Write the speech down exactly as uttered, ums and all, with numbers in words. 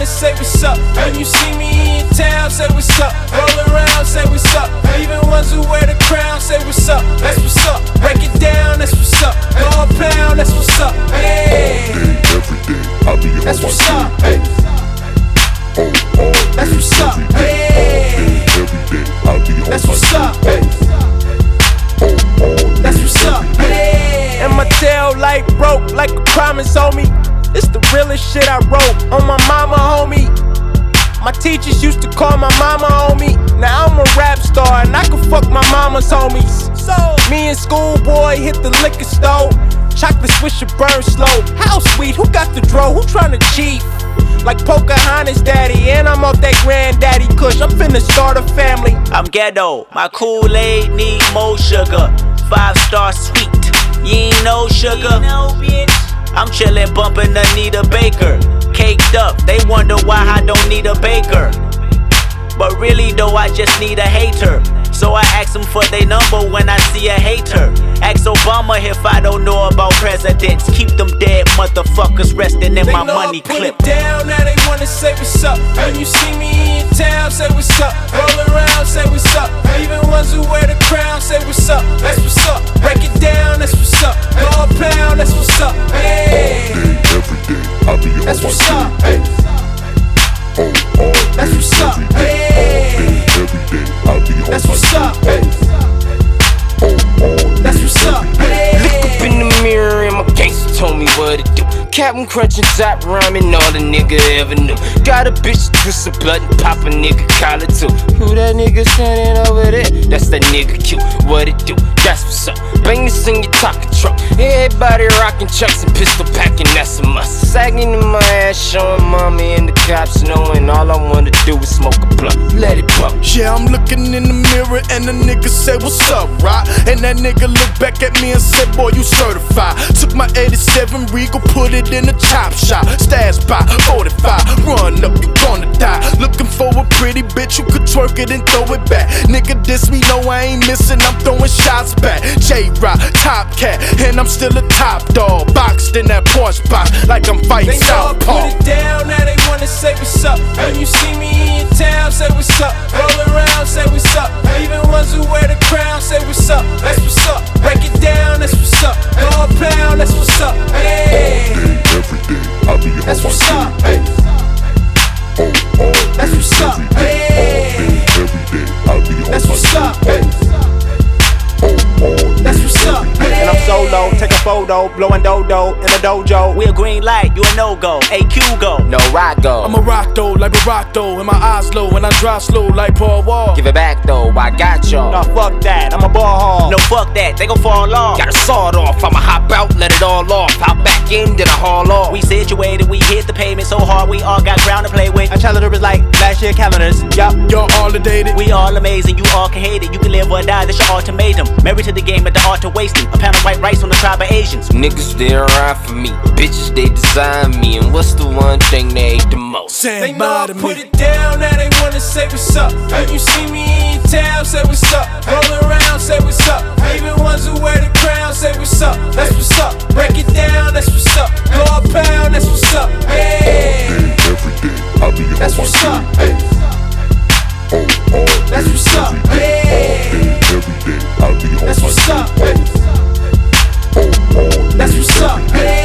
wanna say what's up. When you see me in town, say what's up. Roll around, say what's up. Even ones who wear the crown, say what's up. That's what's up. Break it down, that's what's up. Go a pound, that's what's up. Hey. All day, every day, I be on That's my what's up. shit. Oh, all day, That's what's up. every day, Hey. all day, every day, I be on That's my what's shit. up. Oh, all day, That's what's up. every day. And my tail light broke like a promise, homie. It's the realest shit I wrote on my mama, homie. My teachers used to call my mama homie. Now I'm a rap star and I can fuck my mama's homies. So me and schoolboy hit the liquor store. Chocolate swisher burn slow. How sweet? Who got the dro? Who tryna cheat? Like Pocahontas daddy, and I'm off that granddaddy kush. I'm finna start a family. I'm ghetto, my Kool-Aid need more sugar. Five star sweet, you ain't no sugar. I'm chillin' bumpin' Anita Baker. Caked up, they wonder why I don't need a baker. But really though, I just need a hater. So I ask them for their number when I see a hater. Ask Obama if I don't know about presidents. Keep them dead motherfuckers resting in They my know money I put clip. it down, now they wanna say what's up. When you see me in town, say what's up. Roll around, say what's up. Even ones who wear the crown, say what's up. That's what's up. Break it down, that's what's up. Go a pound, that's what's up. Hey. All day, every day, I be on That's my what's shit. up. Oh, all day, That's what's up. every day, Hey. all day, every day, I be on That's my what's shit. up. Oh, all day, That's what's up. every day. Look up in the mirror and my gangster told me what to do. Captain Crunch and Zap rhyming all the nigga ever knew. Got a bitch twist a button, pop a nigga collar too. Who that nigga standing over there? That's that nigga Q. What it do? That's what's up. Bang this in your talking truck. Everybody rocking chucks and pistol packing, that's a must. Sagging in my ass, showing mommy and the cops knowing all I wanna do is smoke a blunt. Let it pump. Yeah, I'm looking in the mirror and the nigga say, what's up, right? And that nigga looked back at me and said, boy, you certified. Took my eighty-seven Regal, put it in a chop shop. Stash by forty-five, run up, you gonna die. Looking for a pretty bitch who could twerk it and throw it back. Nigga diss me, no I ain't missing, I'm throwing shots back. J-Rock, Top Cat, and I'm still a top dog. Boxed in that Porsche box like I'm fighting They know I put Southpaw. it down, now they wanna say what's up. When you see me in town, say what's up. Roll around, say what's up. Even ones who wear the crown, say what's up. That's what's up. Break it down, that's what's up. Go a pound, that's what's up. Hey. All day, every day, I be on That's my what's shit. up. Oh, all day, That's what's up. every day, all day, every day, I be on That's my what's shit. up. Oh, all day, That's what's up. every day. And I'm solo, take a photo, blowing dodo in a dojo. We a green light, you a no-go. A Q go. No rock go. I'm a rock though, like Barack though, and my eyes low, and I drive slow like Paul Wall. Give it back though, I got y'all. Nah, fuck that, I'm a ball hog. No, fuck that, they gon' fall off. Got a sawed off, I'ma hop out, let it all off. Hop back in, then I haul off. We situated, we hit the pavement so hard, we all got ground to play with. My calendar is like last year calendars. Yup. Y'all all the dated. We all amazing, you all can hate it. You can live or die, that's your ultimatum. Married to the game at the art of wasting. A pound of white rice on the tribe of Asians. Niggas they ride for me, bitches they design me, and what's the one thing they hate the most? They Stand know by I to put me. it down, now they wanna say what's up. When you see me in town, say what's up. Roll around, say what's up. Even ones who wear the crown, say what's up. That's what's up. Break it down, that's what's up. Go a pound, that's what's up. Hey. All day, every day, I be on That's my what's shit. up. Oh, all day, That's what's up. every day, Hey. all day, every day, I be on That's my what's shit. up. Oh, all day, That's what's up. every day,